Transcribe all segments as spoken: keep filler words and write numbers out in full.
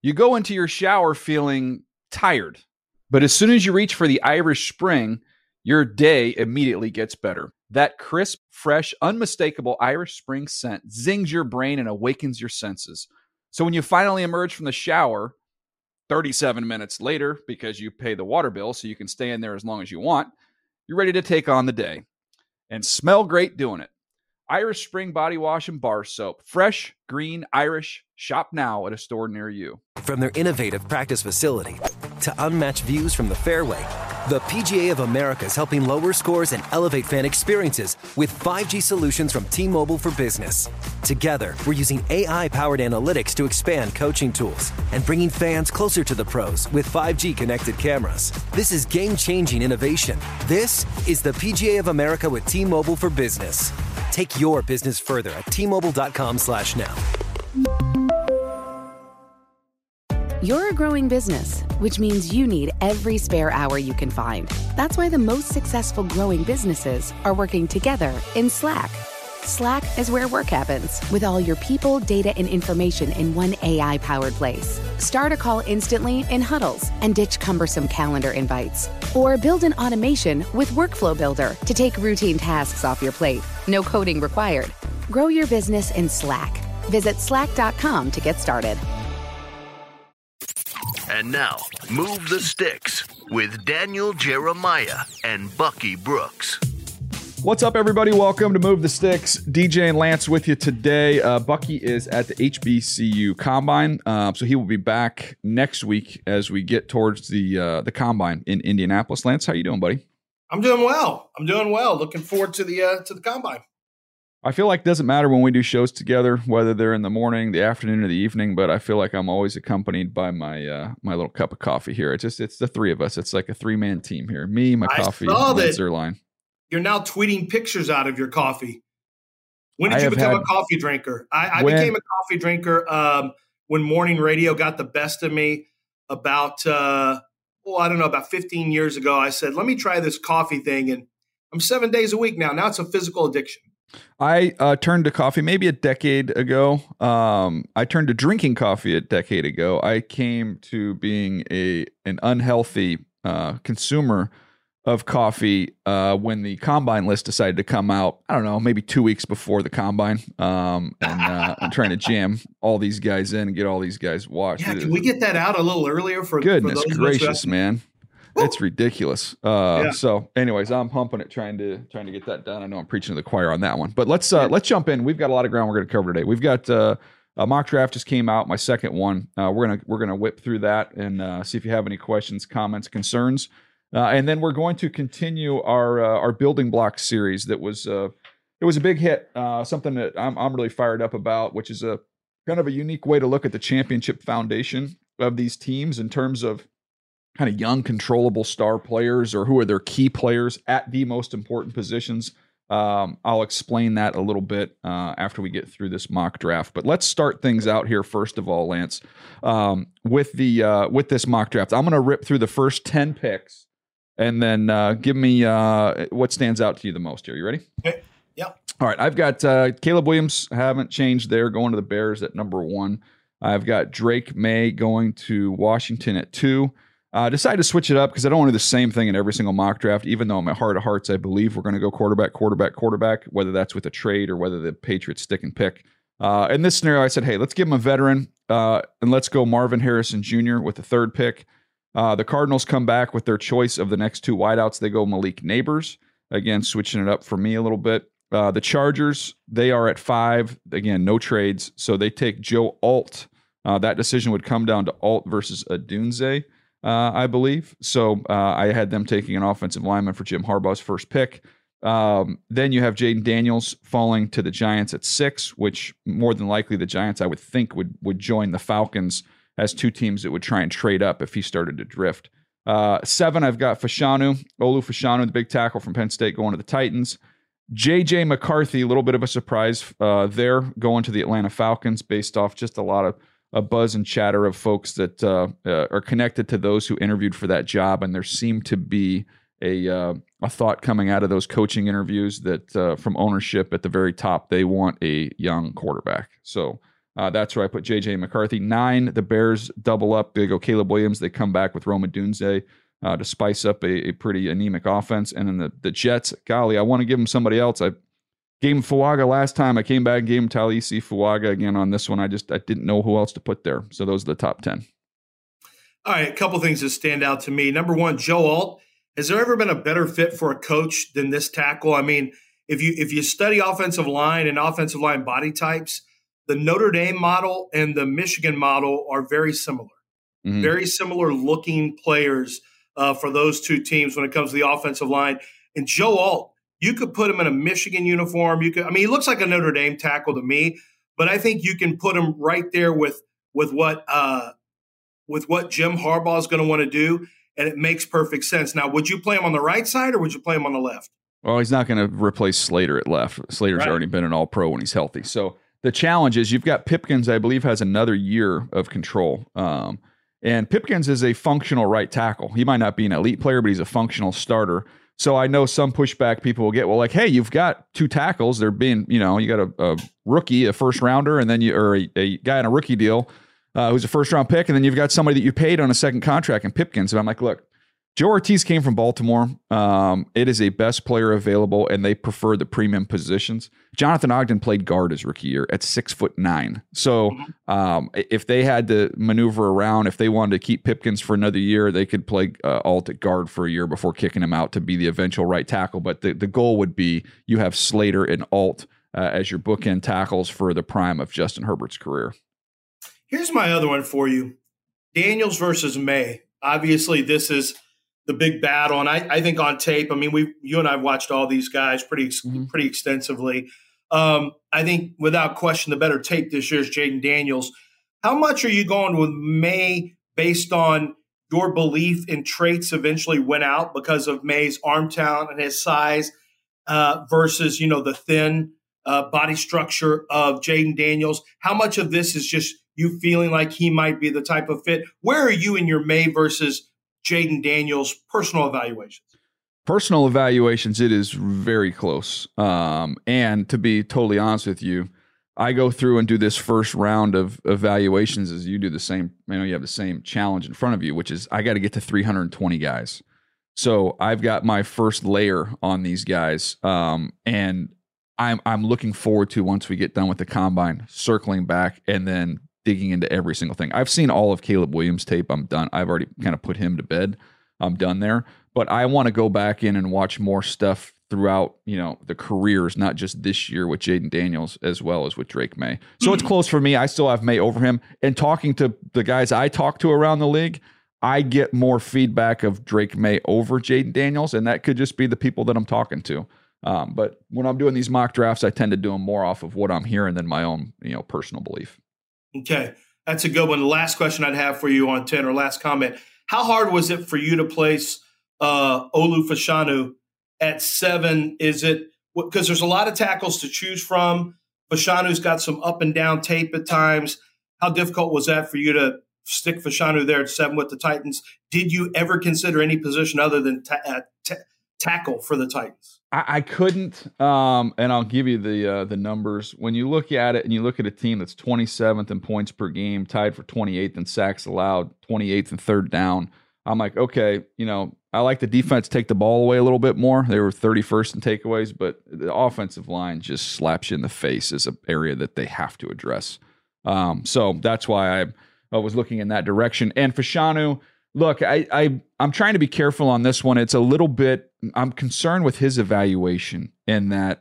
You go into your shower feeling tired, but as soon as you reach for the Irish Spring, your day immediately gets better. That crisp, fresh, unmistakable Irish Spring scent zings your brain and awakens your senses. So when you finally emerge from the shower, thirty-seven minutes later, because you pay the water bill so you can stay in there as long as you want, you're ready to take on the day and smell great doing it. Irish Spring Body Wash and Bar Soap. Fresh, green, Irish. Shop now at a store near you. From their innovative practice facility to unmatched views from the fairway, the P G A of America is helping lower scores and elevate fan experiences with five G solutions from T-Mobile for Business. Together, we're using A I-powered analytics to expand coaching tools and bringing fans closer to the pros with five G connected cameras. This is game-changing innovation. This is the P G A of America with T-Mobile for Business. Take your business further at T-Mobile.com slash now. You're a growing business, which means you need every spare hour you can find. That's why the most successful growing businesses are working together in Slack. Slack is where work happens, with all your people, data, and information in one A I-powered place. Start a call instantly in huddles and ditch cumbersome calendar invites. Or build an automation with Workflow Builder to take routine tasks off your plate. No coding required. Grow your business in Slack. Visit slack dot com to get started. And now, Move the Sticks with Daniel Jeremiah and Bucky Brooks. What's up, everybody? Welcome to Move the Sticks. D J and Lance with you today. Uh, Bucky is at the H B C U Combine, uh, so he will be back next week as we get towards the uh, the Combine in Indianapolis. Lance, how you doing, buddy? I'm doing well. I'm doing well. Looking forward to the uh, to the Combine. I feel like it doesn't matter when we do shows together, whether they're in the morning, the afternoon, or the evening, but I feel like I'm always accompanied by my uh, my little cup of coffee here. It's just it's the three of us. It's like a three-man team here. Me, my I coffee, saw and that Zerline. You're now tweeting pictures out of your coffee. When did I you become had, a coffee drinker? I, I when, became a coffee drinker um, when morning radio got the best of me about, uh, well, I don't know, about fifteen years ago. I said, let me try this coffee thing. And I'm seven days a week now. Now it's a physical addiction. I uh, turned to coffee maybe a decade ago. Um, I turned to drinking coffee a decade ago. I came to being a an unhealthy uh, consumer of coffee uh, when the Combine list decided to come out. I don't know, maybe two weeks before the Combine. Um, and uh, I'm trying to jam all these guys in and get all these guys watched. Yeah, can we get that out a little earlier for goodness for those gracious, man? It's ridiculous. Uh, yeah. So, anyways, I'm humping it, trying to trying to get that done. I know I'm preaching to the choir on that one, but let's uh, let's jump in. We've got a lot of ground we're going to cover today. We've got uh, a mock draft just came out, my second one. Uh, we're gonna we're gonna whip through that and uh, see if you have any questions, comments, concerns, uh, and then we're going to continue our uh, our building block series. That was uh, it was a big hit. Uh, something that I'm I'm really fired up about, which is a kind of a unique way to look at the championship foundation of these teams in terms of kind of young, controllable star players, or who are their key players at the most important positions. Um, I'll explain that a little bit uh, after we get through this mock draft. But let's start things out here first of all, Lance, um, with the uh, with this mock draft. I'm going to rip through the first ten picks, and then uh, give me uh, what stands out to you the most here. You ready? Okay. Yep. All right. I've got uh, Caleb Williams. Haven't changed there, going to the Bears at number one. I've got Drake May going to Washington at two. I uh, decided to switch it up because I don't want to do the same thing in every single mock draft, even though in my heart of hearts, I believe we're going to go quarterback, quarterback, quarterback, whether that's with a trade or whether the Patriots stick and pick. Uh, in this scenario, I said, hey, let's give him a veteran uh, and let's go Marvin Harrison Junior with the third pick. Uh, the Cardinals come back with their choice of the next two wideouts. They go Malik Neighbors, again, switching it up for me a little bit. Uh, the Chargers, they are at five. Again, no trades. So they take Joe Alt. Uh, that decision would come down to Alt versus Adunze. Uh, I believe. So uh, I had them taking an offensive lineman for Jim Harbaugh's first pick. Um, then you have Jaden Daniels falling to the Giants at six, which more than likely the Giants, I would think, would would join the Falcons as two teams that would try and trade up if he started to drift. Uh, seven, I've got Fashanu, Olu Fashanu, the big tackle from Penn State, going to the Titans. J J McCarthy, a little bit of a surprise uh, there, going to the Atlanta Falcons based off just a lot of a buzz and chatter of folks that uh, uh, are connected to those who interviewed for that job. And there seemed to be a uh, a thought coming out of those coaching interviews that uh, from ownership at the very top, they want a young quarterback. So Uh, that's where I put J J McCarthy. Nine, the Bears double up. They go Caleb Williams. They come back with Roma Dunze uh, to spice up a, a pretty anemic offense. And then the, the Jets, golly, I want to give them somebody else. I gave him Fuaga last time. I came back and gave him Talisi Fuaga again on this one. I just I didn't know who else to put there. So those are the top ten. All right, a couple things that stand out to me. Number one, Joe Alt. Has there ever been a better fit for a coach than this tackle? I mean, if you if you study offensive line and offensive line body types, the Notre Dame model and the Michigan model are very similar. Mm-hmm. Very similar looking players uh, for those two teams when it comes to the offensive line. And Joe Alt, you could put him in a Michigan uniform. You could, I mean, he looks like a Notre Dame tackle to me, but I think you can put him right there with with what uh, with what Jim Harbaugh is going to want to do, and it makes perfect sense. Now, would you play him on the right side or would you play him on the left? Well, he's not going to replace Slater at left. Slater's right. already been an All-Pro when he's healthy. So the challenge is you've got Pipkins, I believe, has another year of control. Um, and Pipkins is a functional right tackle. He might not be an elite player, but he's a functional starter. So I know some pushback people will get, well, like, hey, you've got two tackles. They're being, you know, you got a, a rookie, a first rounder, and then you, or a, a guy on a rookie deal uh, who's a first round pick. And then you've got somebody that you paid on a second contract in Pipkins. And I'm like, look, Joe Ortiz came from Baltimore. Um, it is a best player available, and they prefer the premium positions. Jonathan Ogden played guard his rookie year at six foot nine. So um, if they had to maneuver around, if they wanted to keep Pipkins for another year, they could play uh, Alt at guard for a year before kicking him out to be the eventual right tackle. But the, the goal would be you have Slater and Alt uh, as your bookend tackles for the prime of Justin Herbert's career. Here's my other one for you. Daniels versus May. Obviously, this is the big battle. And I, I think on tape, I mean, we, you and I have watched all these guys pretty, mm-hmm. pretty extensively. Um, I think without question, the better tape this year is Jaden Daniels. How much are you going with May based on your belief in traits eventually went out because of May's arm talent and his size uh, versus, you know, the thin uh, body structure of Jaden Daniels? How much of this is just you feeling like he might be the type of fit? Where are you in your May versus Jaden Daniels personal evaluations? Personal evaluations, it is very close. Um, and to be totally honest with you, I go through and do this first round of evaluations as you do the same. You know, you have the same challenge in front of you, which is I got to get to three hundred twenty guys. So I've got my first layer on these guys. Um, and I'm, I'm looking forward to, once we get done with the combine, circling back and then digging into every single thing. I've seen all of Caleb Williams' tape. I'm done. I've already kind of put him to bed. I'm done there. But I want to go back in and watch more stuff throughout, you know, the careers, not just this year with Jaden Daniels as well as with Drake May. So it's close for me. I still have May over him. And talking to the guys I talk to around the league, I get more feedback of Drake May over Jaden Daniels, and that could just be the people that I'm talking to. Um, but when I'm doing these mock drafts, I tend to do them more off of what I'm hearing than my own, you know, personal belief. Okay, that's a good one. The last question I'd have for you on ten, or last comment, how hard was it for you to place uh, Olu Fashanu at seven? Is it because there's a lot of tackles to choose from? Fashanu's got some up and down tape at times. How difficult was that for you to stick Fashanu there at seven with the Titans? Did you ever consider any position other than ta- uh, ta- tackle for the Titans? I, I couldn't, um, and I'll give you the uh, the numbers. When you look at it and you look at a team that's twenty-seventh in points per game, tied for twenty-eighth in sacks allowed, twenty-eighth in third down, I'm like, okay, you know, I like the defense take the ball away a little bit more. They were thirty-first in takeaways, but the offensive line just slaps you in the face as an area that they have to address. Um, so that's why I, I was looking in that direction. And Fashanu, look, I, I, I'm trying to be careful on this one. It's a little bit, I'm concerned with his evaluation in that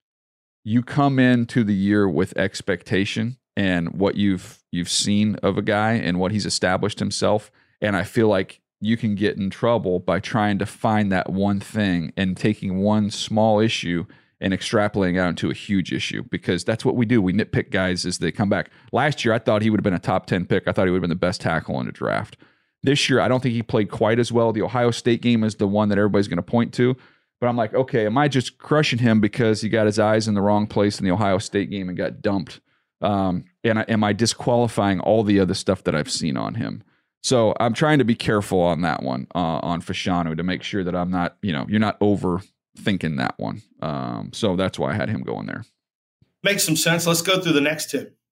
you come into the year with expectation and what you've you've seen of a guy and what he's established himself. And I feel like you can get in trouble by trying to find that one thing and taking one small issue and extrapolating out into a huge issue, because that's what we do. We nitpick guys as they come back. Last year, I thought he would have been a top ten pick. I thought he would have been the best tackle in the draft. This year, I don't think he played quite as well. The Ohio State game is the one that everybody's going to point to. But I'm like, okay, am I just crushing him because he got his eyes in the wrong place in the Ohio State game and got dumped? Um, and I, am I disqualifying all the other stuff that I've seen on him? So I'm trying to be careful on that one, uh, on Fashanu, to make sure that I'm not, you know, you're not overthinking that one. Um, so that's why I had him going there. Makes some sense. Let's go through the next tip.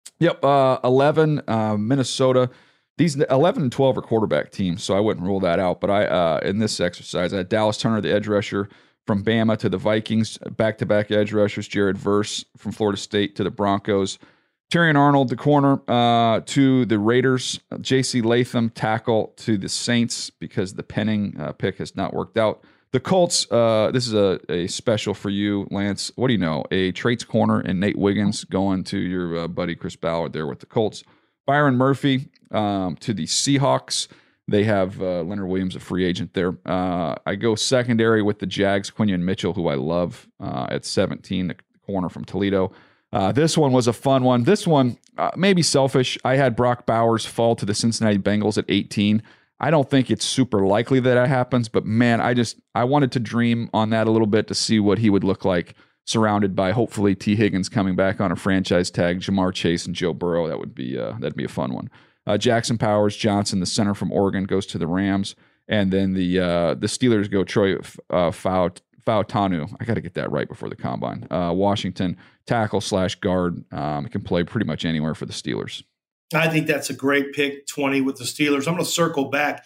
Yep, uh, eleven, uh, Minnesota. These eleven and twelve are quarterback teams, so I wouldn't rule that out. But I, uh, in this exercise, I had Dallas Turner, the edge rusher from Bama to the Vikings, back-to-back edge rushers, Jared Verse from Florida State to the Broncos, Terrion Arnold, the corner, uh, to the Raiders, J C Latham, tackle to the Saints because the Penning uh, pick has not worked out. The Colts, uh, this is a, a special for you, Lance. What do you know? A traits corner and Nate Wiggins going to your uh, buddy Chris Ballard there with the Colts. Byron Murphy um, to the Seahawks. They have uh, Leonard Williams, a free agent there. Uh, I go secondary with the Jags, Quinion Mitchell, who I love uh, at seventeen, the corner from Toledo. Uh, this one was a fun one. This one, uh, maybe selfish. I had Brock Bowers fall to the Cincinnati Bengals at eighteen. I don't think it's super likely that that happens, but man, I just I wanted to dream on that a little bit to see what he would look like surrounded by hopefully T. Higgins coming back on a franchise tag, Jamar Chase and Joe Burrow. That would be uh, that'd be a fun one. Uh, Jackson Powers Johnson, the center from Oregon, goes to the Rams, and then the uh, the Steelers go Troy uh, Fau Fautanu. I got to get that right before the combine. Uh, Washington tackle slash guard, um, can play pretty much anywhere for the Steelers. I think that's a great pick, twenty with the Steelers. I'm going to circle back.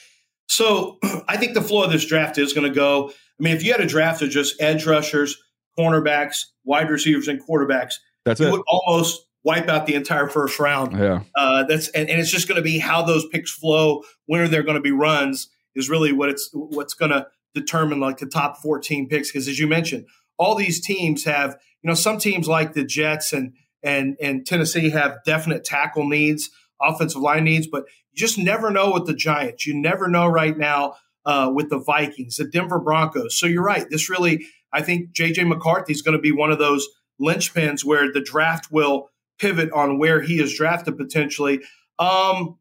So I think the flow of this draft is going to go. I mean, if you had a draft of just edge rushers, cornerbacks, wide receivers, and quarterbacks, that's you it. would almost wipe out the entire first round. Yeah, uh, that's and, and it's just going to be how those picks flow. When are there going to be runs? Is really what it's what's going to determine like the top fourteen picks. Because as you mentioned, all these teams have, you know, some teams like the Jets and and and Tennessee have definite tackle needs, offensive line needs, but you just never know with the Giants. You never know right now uh, with the Vikings, the Denver Broncos. So you're right. This really, I think J J McCarthy is going to be one of those linchpins where the draft will pivot on where he is drafted potentially. Um,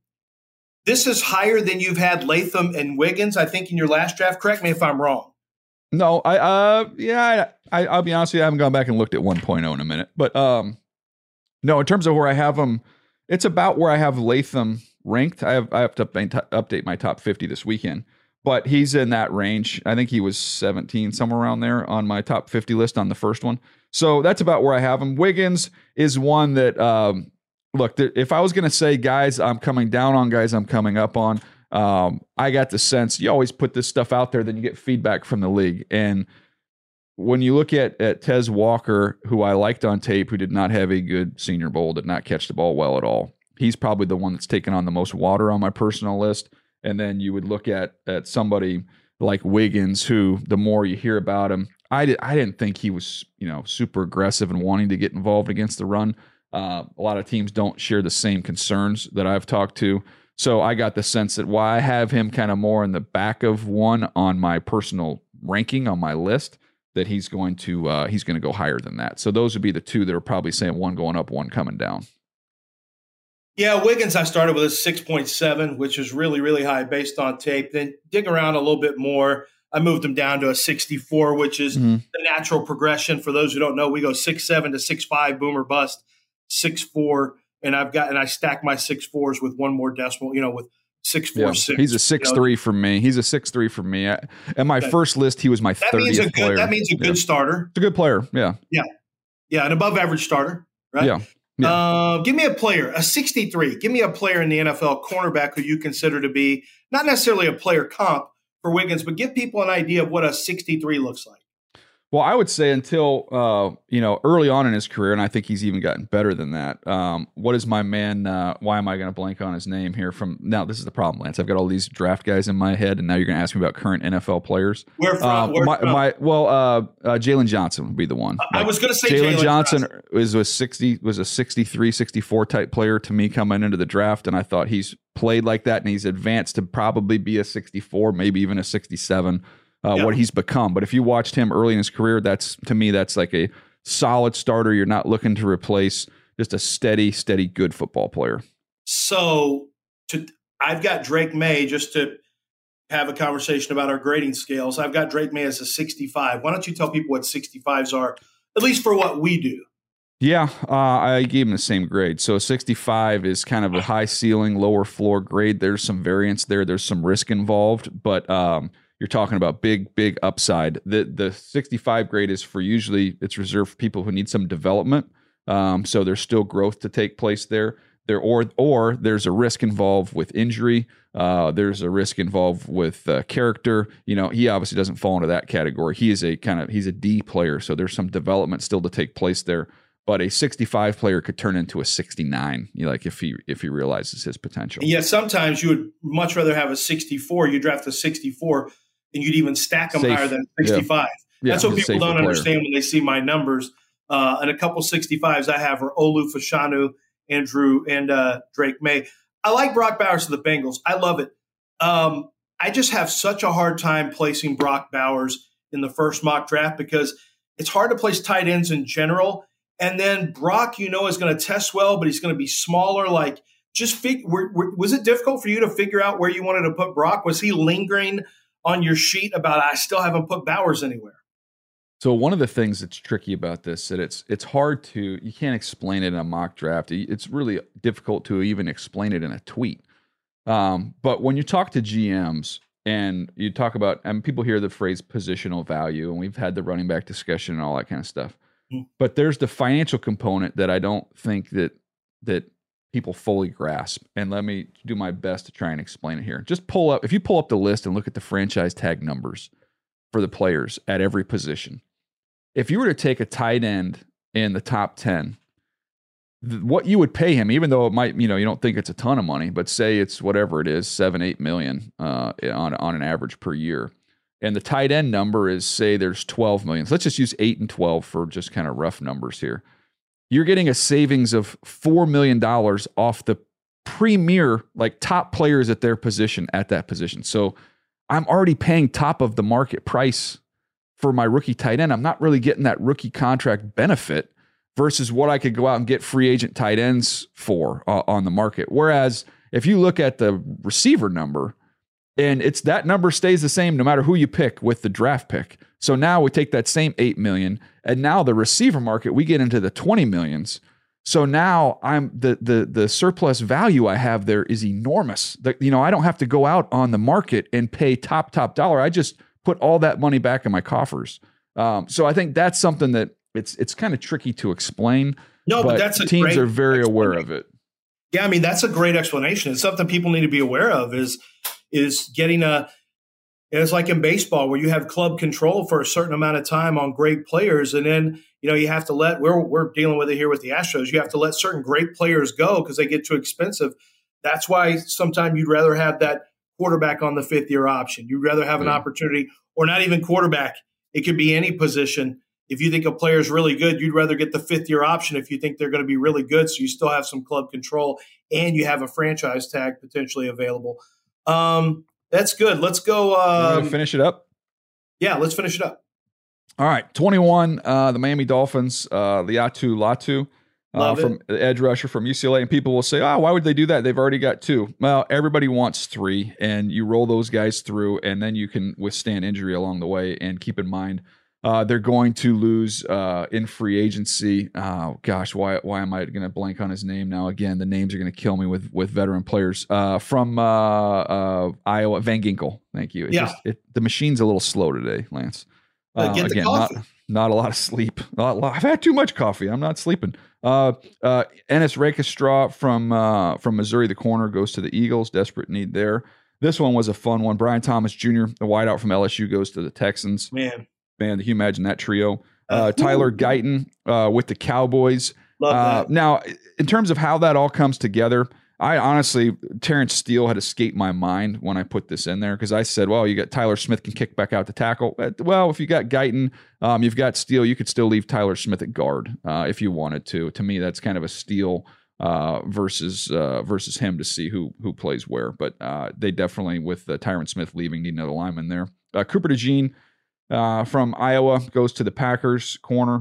this is higher than you've had Latham and Wiggins, I think, in your last draft. Correct me if I'm wrong. No, I uh yeah, I, I'll be honest with you, I haven't gone back and looked at one point oh in a minute. But um no, in terms of where I have them, it's about where I have Latham ranked. I have I have to update my top fifty this weekend, but he's in that range. I think he was seventeen, somewhere around there on my top fifty list on the first one. So that's about where I have him. Wiggins is one that, um, look, th- if I was going to say guys I'm coming down on, guys I'm coming up on, um, I got the sense you always put this stuff out there, then you get feedback from the league. And when you look at, at Tez Walker, who I liked on tape, who did not have a good Senior Bowl, did not catch the ball well at all, he's probably the one that's taken on the most water on my personal list. And then you would look at at somebody like Wiggins, who the more you hear about him, I, did, I didn't think he was, you know, super aggressive and wanting to get involved against the run. Uh, a lot of teams don't share the same concerns that I've talked to. So I got the sense that while I have him kind of more in the back of one on my personal ranking on my list, that he's going to uh, he's going to go higher than that. So those would be the two that are probably saying one going up, one coming down. Yeah, Wiggins, I started with a six point seven, which is really, really high based on tape. Then dig around a little bit more. I moved him down to a sixty-four, which is mm-hmm. the natural progression. For those who don't know, we go six seven to six five, boom or bust, six four, and I've got and I stack my six fours with one more decimal, you know, with six four yeah, six. He's a six you know. three for me. He's a six three for me. I, at my okay. first list, he was my that thirtieth means a good, player. That means a good yeah. starter. It's a good player. Yeah. Yeah. Yeah, an above average starter, right? Yeah. yeah. Uh, give me a player, a sixty-three. Give me a player in the N F L, cornerback, who you consider to be not necessarily a player comp for Wiggins, but give people an idea of what a sixty-three looks like. Well, I would say until, uh, you know, early on in his career, and I think he's even gotten better than that. Um, what is my man? Uh, why am I going to blank on his name here? From now, this is the problem, Lance. I've got all these draft guys in my head, and now you're going to ask me about current N F L players. Where from? Uh, Where my, from? my well, uh, uh, Jalen Johnson would be the one. I, like, I was going to say Jalen Johnson Johnson was a sixty was a sixty-three, sixty-four type player to me coming into the draft, and I thought he's played like that, and he's advanced to probably be a sixty-four, maybe even a sixty-seven. Uh, yeah. What he's become. But if you watched him early in his career, that's to me, that's like a solid starter. You're not looking to replace, just a steady, steady, good football player. So to, I've got Drake May, just to have a conversation about our grading scales. I've got Drake May as a sixty-five. Why don't you tell people what sixty-fives are, at least for what we do? Yeah, uh, I gave him the same grade. So sixty-five is kind of a high ceiling, lower floor grade. There's some variance there. There's some risk involved, but um, you're talking about big, big upside. The the sixty-five grade is for usually it's reserved for people who need some development. Um, so there's still growth to take place there. There or or there's a risk involved with injury. Uh, there's a risk involved with uh, character. You know, he obviously doesn't fall into that category. He is a kind of he's a D player, so there's some development still to take place there. But a sixty-five player could turn into a sixty-nine, you know, like if he if he realizes his potential. Yeah, sometimes you would much rather have a sixty-four. You draft a sixty-four, and you'd even stack them Safe. higher than sixty-five. Yeah. That's yeah, what people don't player. understand when they see my numbers. Uh, and a couple sixty-fives I have are Olu Fashanu, Andrew, and uh, Drake May. I like Brock Bowers to the Bengals. I love it. Um, I just have such a hard time placing Brock Bowers in the first mock draft because it's hard to place tight ends in general. And then Brock, you know, is going to test well, but he's going to be smaller. Like, just fig- were, were, was it difficult for you to figure out where you wanted to put Brock? Was he lingering on your sheet about I still haven't put Bowers anywhere? So one of the things that's tricky about this, that it's it's hard to, you can't explain it in a mock draft. It's really difficult to even explain it in a tweet. Um, but when you talk to G Ms and you talk about, and people hear the phrase positional value, and we've had the running back discussion and all that kind of stuff. Mm-hmm. But there's the financial component that I don't think that that people fully grasp. And let me do my best to try and explain it here. Just pull up, if you pull up the list and look at the franchise tag numbers for the players at every position. If you were to take a tight end in the top ten, th- what you would pay him, even though it might, you know, you don't think it's a ton of money, but say it's whatever it is, seven, eight million uh, on, on an average per year. And the tight end number is, say there's twelve million. So let's just use eight and twelve for just kind of rough numbers here. You're getting a savings of four million dollars off the premier, like top players at their position at that position. So I'm already paying top of the market price for my rookie tight end. I'm not really getting that rookie contract benefit versus what I could go out and get free agent tight ends for uh, on the market. Whereas if you look at the receiver number, and it's that number stays the same no matter who you pick with the draft pick. So now we take that same eight million, and now the receiver market, we get into the twenty millions. So now I'm the the the surplus value I have there is enormous. The, you know, I don't have to go out on the market and pay top top dollar. I just put all that money back in my coffers. Um, so I think that's something that it's it's kind of tricky to explain. No, but, but that's a teams great are very aware of it. Yeah, I mean, that's a great explanation. It's something people need to be aware of is is getting a it's like in baseball where you have club control for a certain amount of time on great players, and then you know you have to let we're we're dealing with it here with the Astros. You have to let certain great players go because they get too expensive. That's why sometimes you'd rather have that quarterback on the fifth year option. You'd rather have an yeah. opportunity, or not even quarterback. It could be any position. If you think a player is really good, you'd rather get the fifth year option if you think they're going to be really good. So you still have some club control and you have a franchise tag potentially available. Um, that's good. Let's go. Um, finish it up. Yeah, let's finish it up. All right. twenty-one, uh, the Miami Dolphins, uh, Liatu Latu. Uh, from the edge rusher from U C L A, and people will say, oh, why would they do that? They've already got two. Well, everybody wants three, and you roll those guys through, and then you can withstand injury along the way. And keep in mind, uh, they're going to lose uh, in free agency. Oh, gosh, why why am I going to blank on his name now? Again, the names are going to kill me with with veteran players. Uh, from uh, uh, Iowa, Van Ginkel. Thank you. It yeah. Just, it, the machine's a little slow today, Lance. Uh, get again, the coffee. Not, not a lot of sleep. Not a lot, I've had too much coffee. I'm not sleeping. Uh, uh, Ennis Rakestraw from uh, from Missouri, the corner, goes to the Eagles. Desperate need there. This one was a fun one. Brian Thomas Junior, the wideout from L S U, goes to the Texans. Man, man, can you imagine that trio? Uh, Tyler Guyton uh, with the Cowboys. Love uh, that. Now, in terms of how that all comes together, I honestly, Terrence Steele had escaped my mind when I put this in there because I said, well, you got Tyler Smith can kick back out to tackle. Well, if you got Guyton, um, you've got Steele, you could still leave Tyler Smith at guard uh, if you wanted to. To me, that's kind of a Steele uh, versus uh, versus him to see who who plays where. But uh, they definitely, with uh, Tyron Smith leaving, need another lineman there. Uh, Cooper DeJean uh, from Iowa goes to the Packers corner.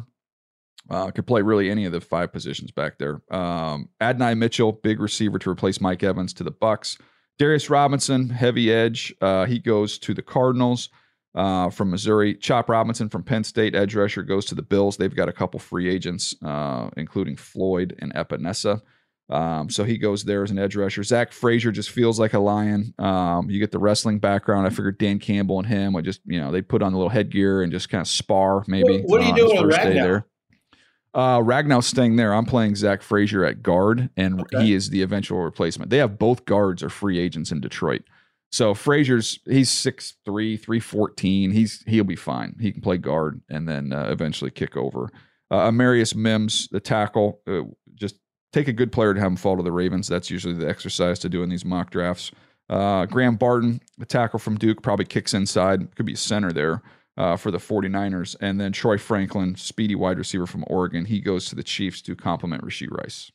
Uh, could play really any of the five positions back there. Um, Adonai Mitchell, big receiver to replace Mike Evans to the Bucks. Darius Robinson, heavy edge. Uh, he goes to the Cardinals uh, from Missouri. Chop Robinson from Penn State, edge rusher, goes to the Bills. They've got a couple free agents, uh, including Floyd and Epinesa. Um, so he goes there as an edge rusher. Zach Frazier just feels like a lion. Um, you get the wrestling background. I figured Dan Campbell and him would just, you know, they put on the little headgear and just kind of spar maybe. What, what are you doing with Ragnow? There. Uh, Ragnow's staying there. I'm playing Zach Frazier at guard, and okay. he is the eventual replacement. They have both guards are free agents in Detroit. So Frazier's he's six three, three fourteen. He's he'll be fine. He can play guard and then uh, eventually kick over. Uh, Amarius Mims, the tackle, uh, just take a good player to have him fall to the Ravens. That's usually the exercise to do in these mock drafts. Uh, Graham Barton, the tackle from Duke, probably kicks inside. Could be a center there. Uh, for the 49ers, and then Troy Franklin, speedy wide receiver from Oregon. He goes to the Chiefs to complement Rashee Rice.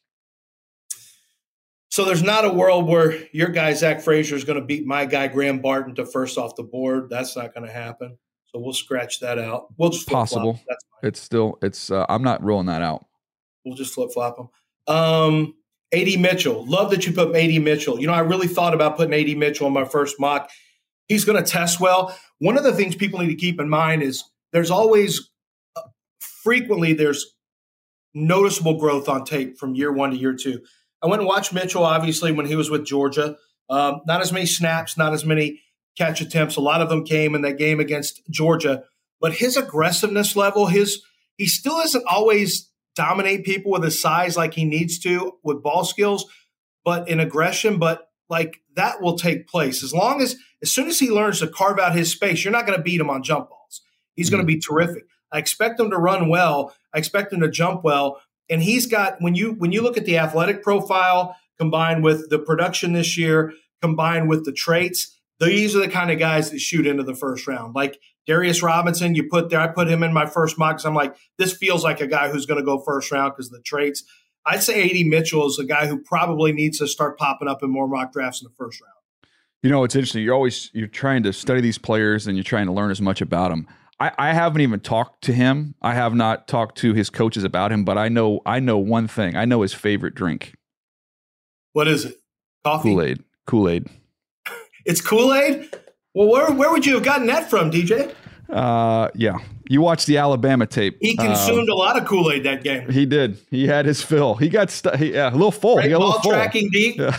So there's not a world where your guy, Zach Frazier, is going to beat my guy, Graham Barton, to first off the board. That's not going to happen. So we'll scratch that out. We'll just possible. That's fine. It's still, it's, uh, I'm not ruling that out. We'll just flip flop them. Um, A D Mitchell. Love that you put A D Mitchell. You know, I really thought about putting A D Mitchell on my first mock. He's going to test well. One of the things people need to keep in mind is there's always, uh, frequently, there's noticeable growth on tape from year one to year two. I went and watched Mitchell, obviously, when he was with Georgia. Um, not as many snaps, not as many catch attempts. A lot of them came in that game against Georgia. But his aggressiveness level, his he still doesn't always dominate people with his size like he needs to with ball skills, but in aggression. But like that will take place as long as as soon as he learns to carve out his space. You're not going to beat him on jump balls. He's mm-hmm. going to be terrific. I expect him to run well. I expect him to jump well. And he's got when you when you look at the athletic profile combined with the production this year, combined with the traits, these are the kind of guys that shoot into the first round. Like Darius Robinson, you put there. I put him in my first mock because I'm like, this feels like a guy who's going to go first round because of the traits. I'd say A D Mitchell is a guy who probably needs to start popping up in more mock drafts in the first round. You know, it's interesting. You're always you're trying to study these players and you're trying to learn as much about them. I, I haven't even talked to him. I have not talked to his coaches about him, but I know I know one thing. I know his favorite drink. What is it? Coffee? Kool-Aid. Kool-Aid. It's Kool-Aid? Well, where where would you have gotten that from, D J? Uh, yeah. You watched the Alabama tape. He consumed um, a lot of Kool-Aid that game. He did. He had his fill. He got stu- he, yeah, a little full. Right, he got ball a little full. Tracking deep. Yeah.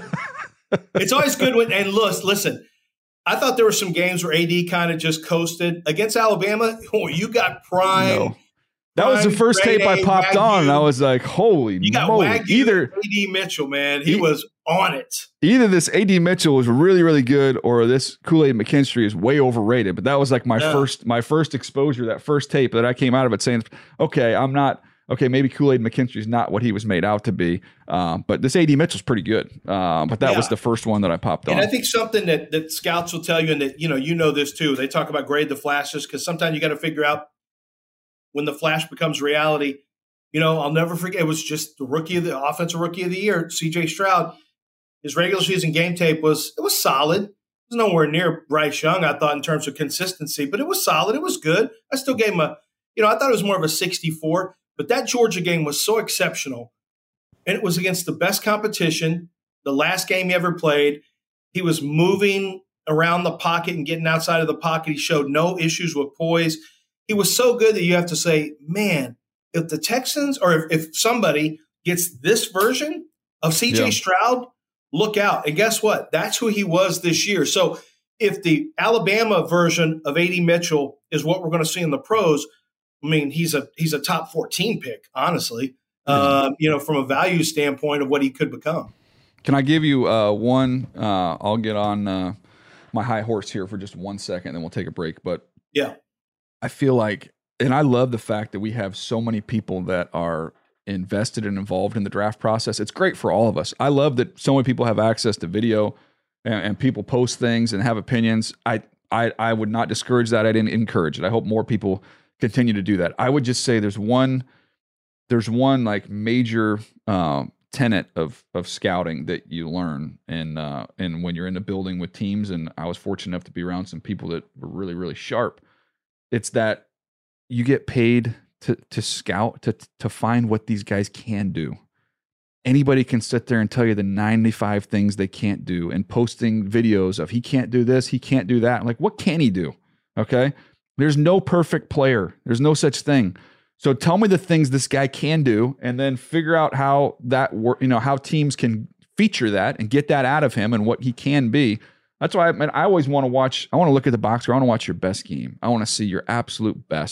It's always good when and listen, listen. I thought there were some games where A D kind of just coasted against Alabama. Oh, you got prime. No. That prime, was the first tape I popped Wagyu. on, and I was like, "Holy you got moly!" Wagyu Either A D Mitchell, man, he, he was on it. Either this A D Mitchell was really, really good, or this Kool-Aid McKinstry is way overrated. But that was like my yeah. first, my first exposure. That first tape that I came out of it saying, "Okay, I'm not." Okay, maybe Kool-Aid McKinstry is not what he was made out to be, um, but this A D Mitchell's pretty good. Uh, but that yeah. was the first one that I popped on. And I think something that, that scouts will tell you, and that you know, you know this too. They talk about grade the flashes because sometimes you got to figure out when the flash becomes reality. You know, I'll never forget. It was just the rookie of the offensive rookie of the year, C J Stroud. His regular season game tape was it was solid. It was nowhere near Bryce Young, I thought, in terms of consistency, but it was solid. It was good. I still gave him a, you know, I thought it was more of a sixty-four. But that Georgia game was so exceptional, and it was against the best competition, the last game he ever played. He was moving around the pocket and getting outside of the pocket. He showed no issues with poise. He was so good that you have to say, man, if the Texans or if, if somebody gets this version of C J yeah. Stroud, look out. And guess what? That's who he was this year. So if the Alabama version of A D Mitchell is what we're going to see in the pros, I mean, he's a he's a top fourteen pick, honestly, uh, you know, from a value standpoint of what he could become. Can I give you uh, one? Uh, I'll get on uh, my high horse here for just one second, then we'll take a break. But yeah, I feel like, and I love the fact that we have so many people that are invested and involved in the draft process. It's great for all of us. I love that so many people have access to video and, and people post things and have opinions. I, I I would not discourage that. I didn't encourage it. I hope more people continue to do that. I would just say there's one, there's one like major um, tenet of of scouting that you learn, and uh, and when you're in a building with teams, and I was fortunate enough to be around some people that were really really sharp. It's that you get paid to to scout to to find what these guys can do. Anybody can sit there and tell you the ninety-five things they can't do, and posting videos of he can't do this, he can't do that. Like, what can he do? Okay. There's no perfect player. There's no such thing. So tell me the things this guy can do, and then figure out how that work. You know, how teams can feature that and get that out of him and what he can be. That's why I, mean, I always want to watch. I want to look at the box score. I want to watch your best game. I want to see your absolute best